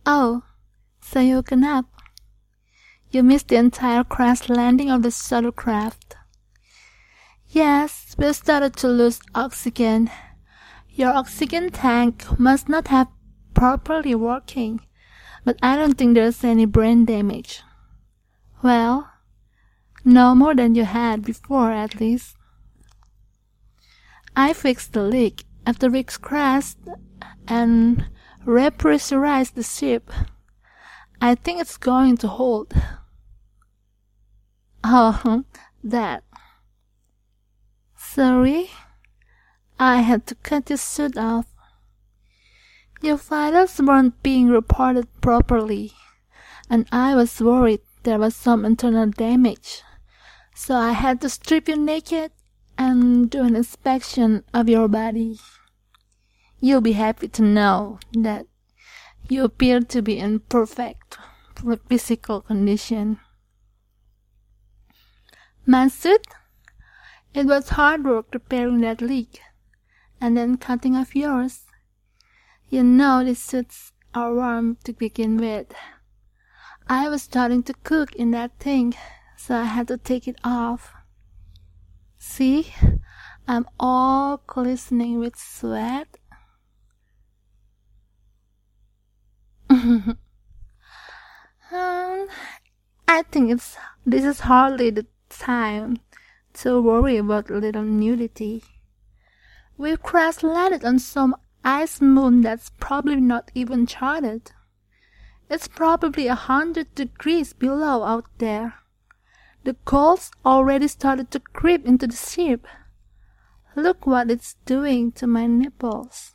Oh, so you woken up. You missed the entire crash landing of the shuttlecraft. Yes, we started to lose oxygen. Your oxygen tank must not have properly working, but I don't think there's any brain damage. Well, no more than you had before, at least. I fixed the leak after we crashed and repressurized the ship. I think it's going to hold. Oh, that. Sorry, I had to cut your suit off. Your vitals weren't being reported properly, and I was worried there was some internal damage, so I had to strip you naked and do an inspection of your body. You'll be happy to know that you appear to be in perfect physical condition. My suit? It was hard work repairing that leak, and then cutting off yours. You know these suits are warm to begin with. I was starting to cook in that thing, so I had to take it off. See? I'm all glistening with sweat. I think this is hardly the time to worry about a little nudity. We crash landed on some ice moon that's probably not even charted. It's probably 100 degrees below out there. The cold's already started to creep into the ship. Look what it's doing to my nipples.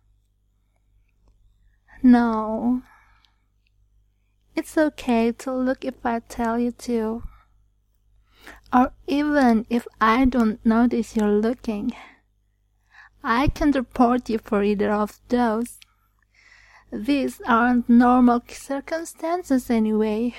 No. It's okay to look if I tell you to. Or even if I don't notice you're looking. I can't report you for either of those. These aren't normal circumstances anyway.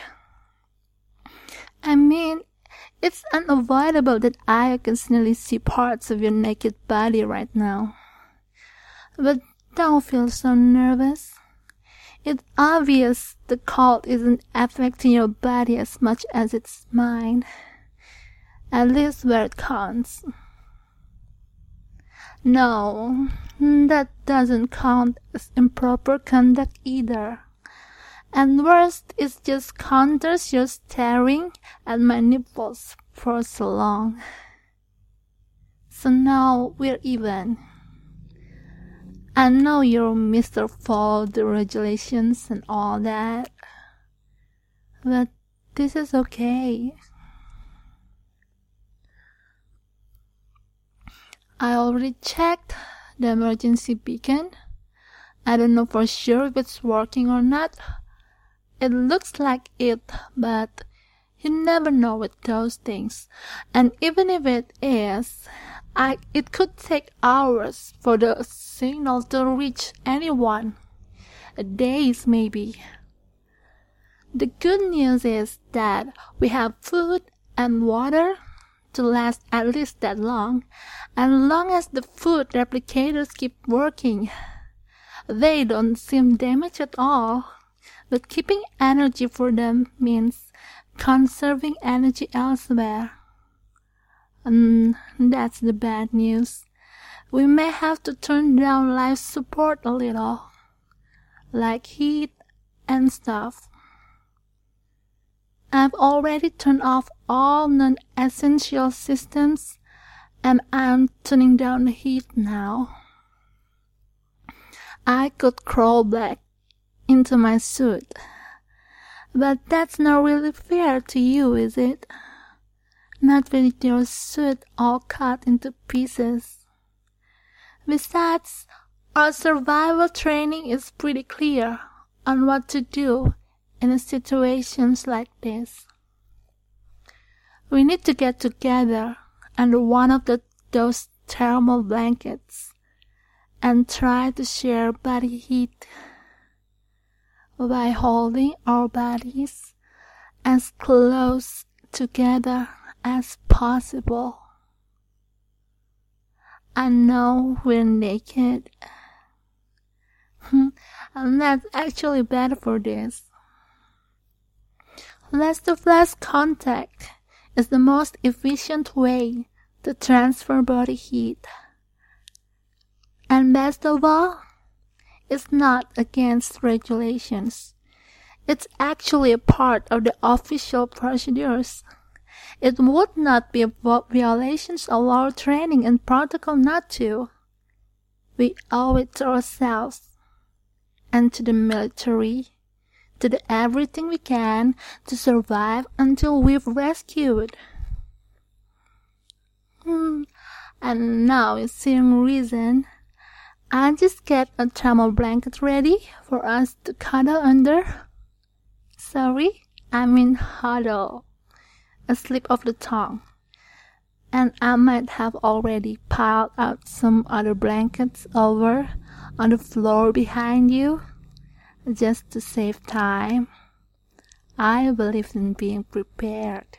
I mean, it's unavoidable that I occasionally see parts of your naked body right now. But don't feel so nervous. It's obvious the cold isn't affecting your body as much as it's mine. At least where it counts. No, that doesn't count as improper conduct either. And worst, it just counters your staring at my nipples for so long. So now we're even. I know you're Mr. Fall, the regulations and all that, but this is okay. I already checked the emergency beacon. I don't know for sure if it's working or not. It looks like it, but you never know with those things. And even if it is, it could take hours for the signal to reach anyone. Days maybe. The good news is that we have food and water to last at least that long, and long as the food replicators keep working. They don't seem damaged at all, but keeping energy for them means conserving energy elsewhere. And that's the bad news. We may have to turn down life support a little, like heat and stuff. I've already turned off all non-essential systems, and I'm turning down the heat now. I could crawl back into my suit, but that's not really fair to you, is it? Not with your suit all cut into pieces. Besides, our survival training is pretty clear on what to do in situations like this. We need to get together under one of those thermal blankets and try to share body heat by holding our bodies as close together as possible. I know we're naked. And that's actually better for this. Less-to-flash contact is the most efficient way to transfer body heat. And best of all, it's not against regulations. It's actually a part of the official procedures. It would not be a violation of our training and protocol not to. We owe it to ourselves and to the military, to do everything we can to survive until we've rescued. And now you seem reason. I'll just get a thermal blanket ready for us to cuddle under. Sorry, I mean huddle. A slip of the tongue. And I might have already piled out some other blankets over on the floor behind you, just to save time. I believe in being prepared.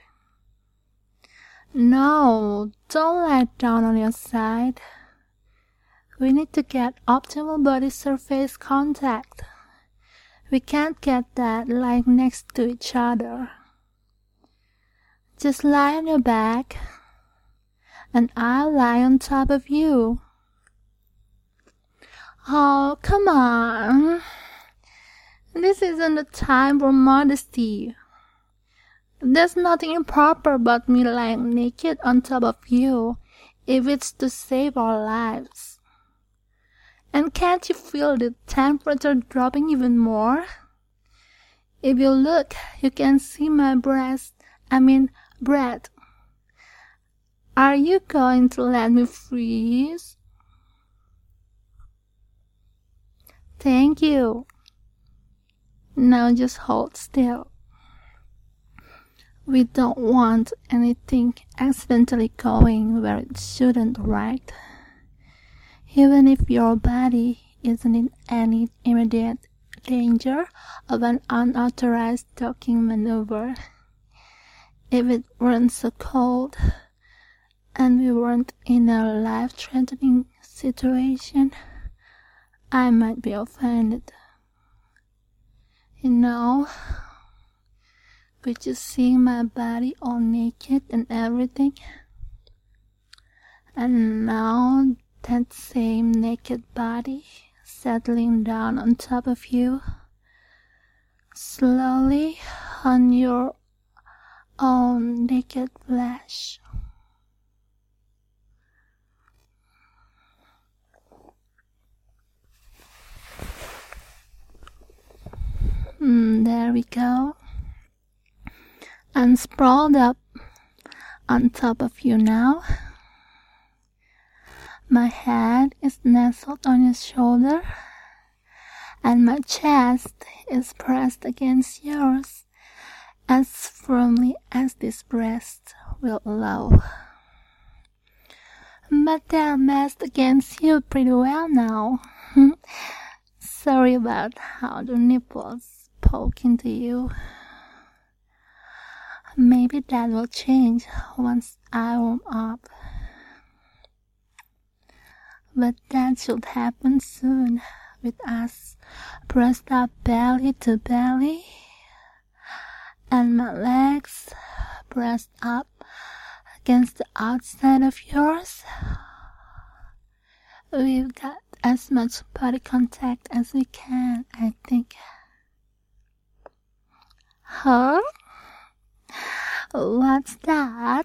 No, don't lie down on your side. We need to get optimal body surface contact. We can't get that lying next to each other. Just lie on your back, and I'll lie on top of you. Oh, come on. This isn't the time for modesty. There's nothing improper about me lying naked on top of you if it's to save our lives. And can't you feel the temperature dropping even more? If you look, you can see my breath. Are you going to let me freeze? Thank you. Now just hold still. We don't want anything accidentally going where it shouldn't, right? Even if your body isn't in any immediate danger of an unauthorized docking maneuver. If it weren't so cold, and we weren't in a life-threatening situation, I might be offended. You know, with just seeing my body all naked and everything, and now that same naked body settling down on top of you, slowly on your own naked flesh. There we go. I'm sprawled up on top of you now. My head is nestled on your shoulder, and my chest is pressed against yours as firmly as this breast will allow. But they're mashed against you pretty well now. Sorry about how the nipples poke into you. Maybe that will change once I warm up. But that should happen soon, with us pressed up belly to belly, and my legs pressed up against the outside of yours. We've got as much body contact as we can, I think. Huh? What's that?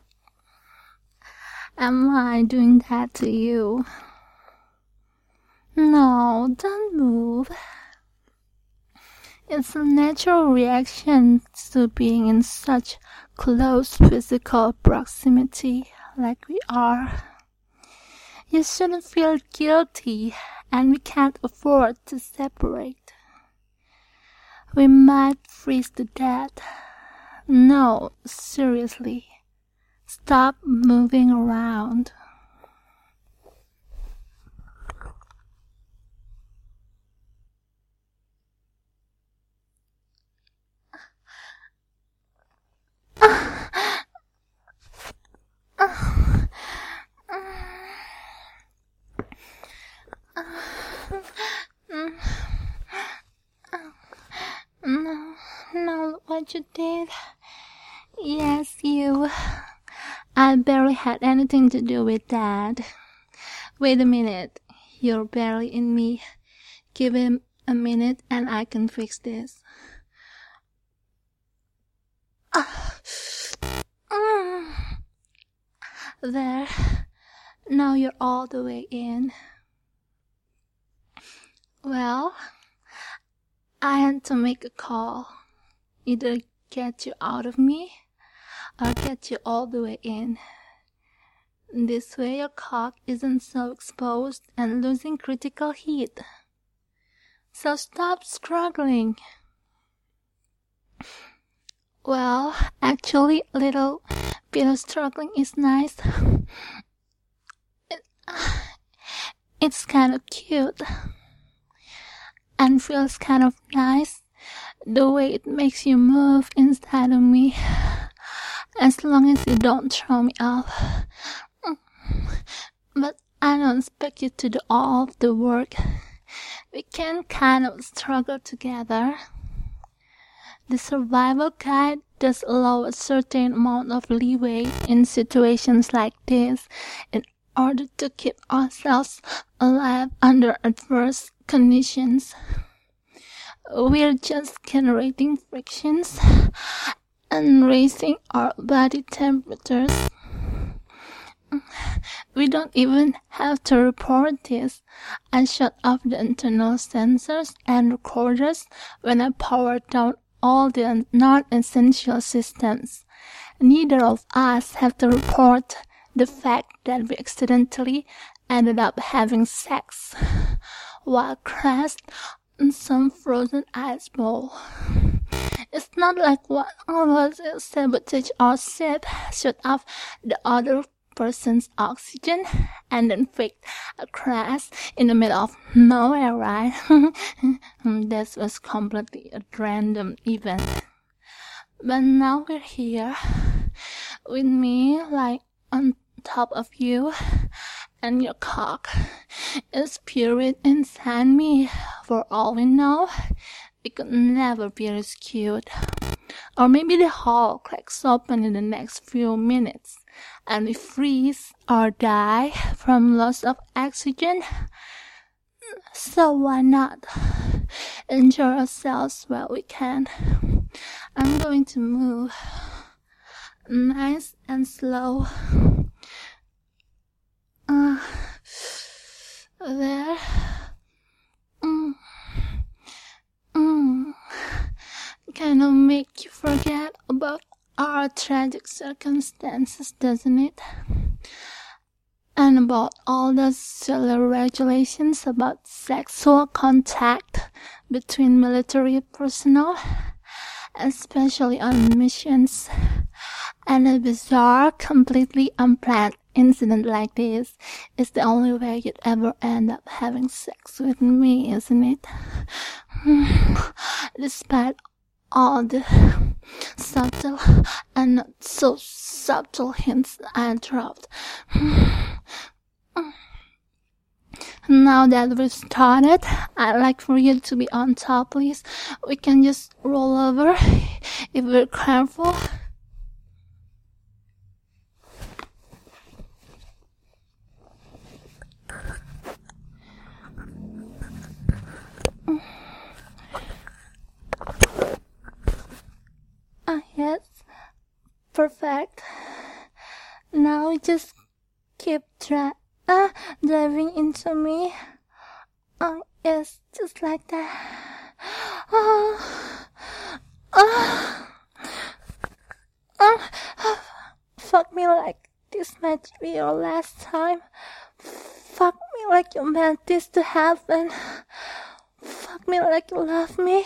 Am I doing that to you? No, don't move. It's a natural reaction to being in such close physical proximity like we are. You shouldn't feel guilty, and we can't afford to separate. We might freeze to death. No, seriously. Stop moving around. what you did? Yes, you. I barely had anything to do with that. Wait a minute. You're barely in me. Give him a minute and I can fix this. There. Now you're all the way in. Well, I had to make a call. Either get you out of me or get you all the way in. This way your cock isn't so exposed and losing critical heat. So stop struggling. Well, actually, little bit of struggling is nice. It's kind of cute and feels kind of nice the way it makes you move inside of me, as long as you don't throw me off. But I don't expect you to do all of the work. We can kind of struggle together. The survival guide does allow a certain amount of leeway in situations like this in order to keep ourselves alive under adverse conditions. We're just generating frictions and raising our body temperatures. We don't even have to report this. I shut off the internal sensors and recorders when I powered down all the non-essential systems. Neither of us have to report the fact that we accidentally ended up having sex while crashed in some frozen ice bowl. It's not like one of us sabotaged our ship, shut off the other person's oxygen, and then faked a crash in the middle of nowhere, right? This was completely a random event. But now we're here, with me, like, on top of you, and your cock is buried inside me. For all we know, we could never be rescued. Or maybe the hull cracks open in the next few minutes, and we freeze or die from loss of oxygen. So why not enjoy ourselves while we can? I'm going to move nice and slow. There. Kind of make you forget about our tragic circumstances, doesn't it? And about all the silly regulations about sexual contact between military personnel, especially on missions. And a bizarre, completely unplanned incident like this is the only way you'd ever end up having sex with me, isn't it? Despite all the subtle and not so subtle hints I dropped. Now that we've started, I'd like for you to be on top, please. We can just roll over if we're careful. Yes, perfect. Now we just keep diving into me. Yes, just like that. Fuck me like this might be your last time. Fuck me like you meant this to happen. Fuck me like you love me.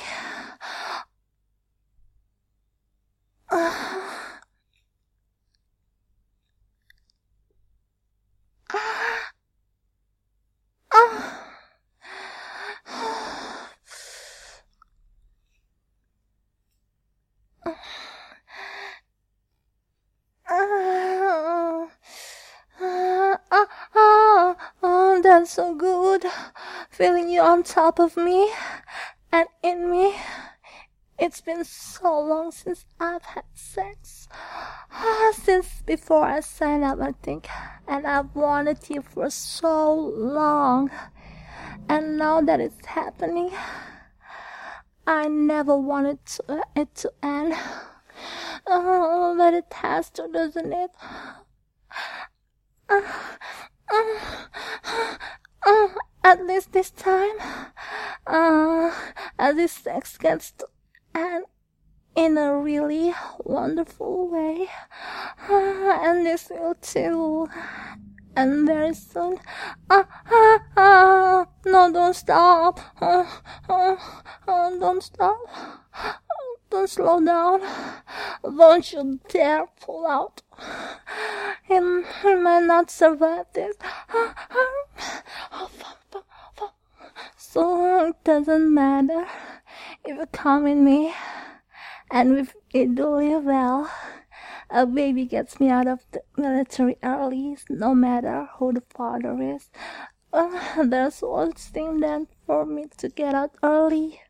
That's so good, feeling you on top of me and in me. It's been so long since I've had sex. Since before I signed up, I think. And I've wanted you for so long. And now that it's happening, I never wanted it to end. Oh, but it has to, doesn't it? At least this time, as this sex gets to end in a really wonderful way, and this will too. And very soon, no, don't stop, don't stop, don't slow down, don't you dare pull out, he might not survive this, so it doesn't matter if you come in me, and if you do it well. A baby gets me out of the military early, no matter who the father is. There's one thing then for me to get out early.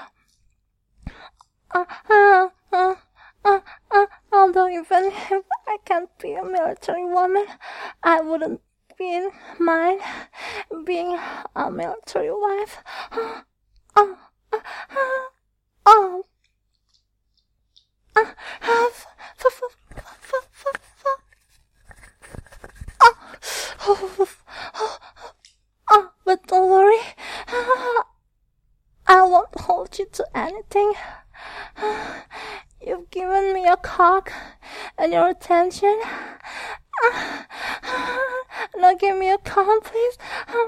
Although even if I can't be a military woman, I wouldn't mind being a military wife. But don't worry, I won't hold you to anything. You've given me a cock and your attention. Now give me a calm, please.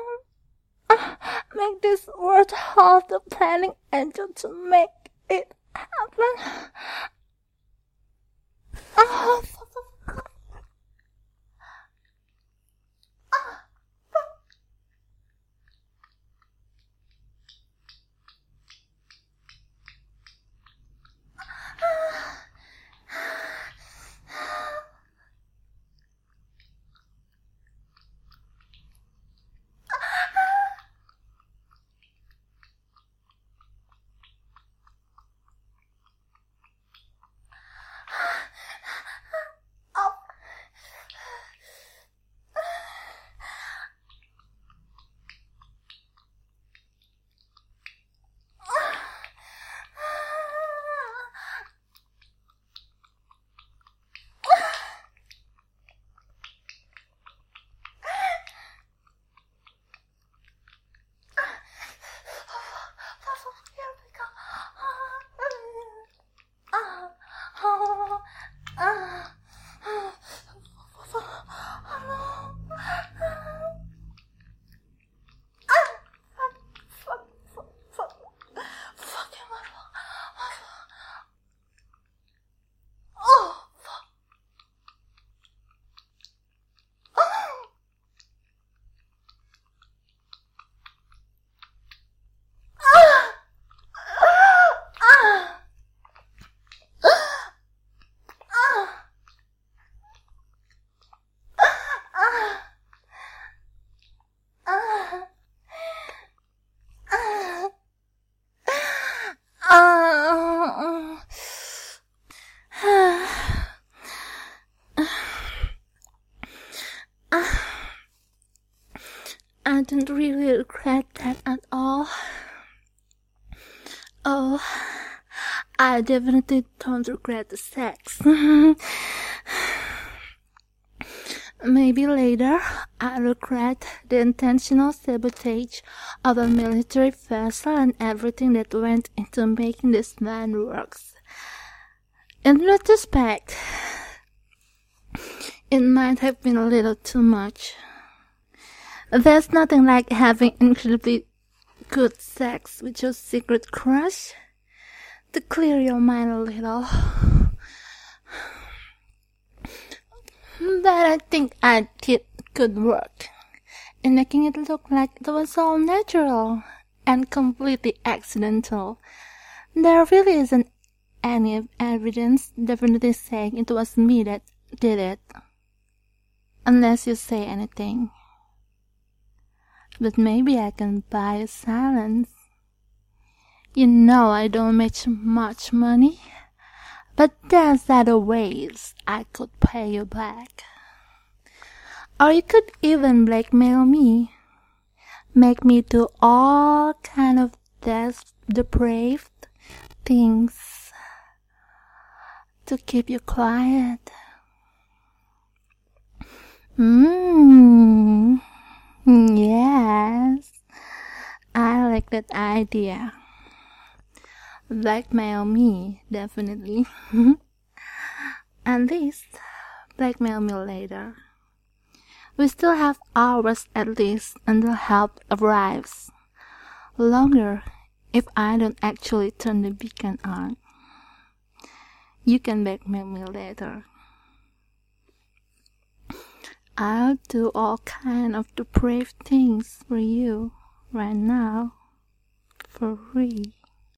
Make this worth all the planning and just to make it happen. I don't really regret that at all. Oh, I definitely don't regret the sex. Maybe later I regret the intentional sabotage of a military vessel and everything that went into making this man works. In retrospect, it might have been a little too much. There's nothing like having incredibly good sex with your secret crush to clear your mind a little. But I think I did good work in making it look like it was all natural and completely accidental. There really isn't any evidence definitely saying it was me that did it, unless you say anything. But maybe I can buy a silence. You know I don't make much money, but there's other ways I could pay you back. Or you could even blackmail me, make me do all kind of depraved things to keep you quiet. Yes, I like that idea. Blackmail me, definitely. At least, blackmail me later. We still have hours at least until help arrives. Longer if I don't actually turn the beacon on. You can blackmail me later. I'll do all kind of depraved things for you right now, for free.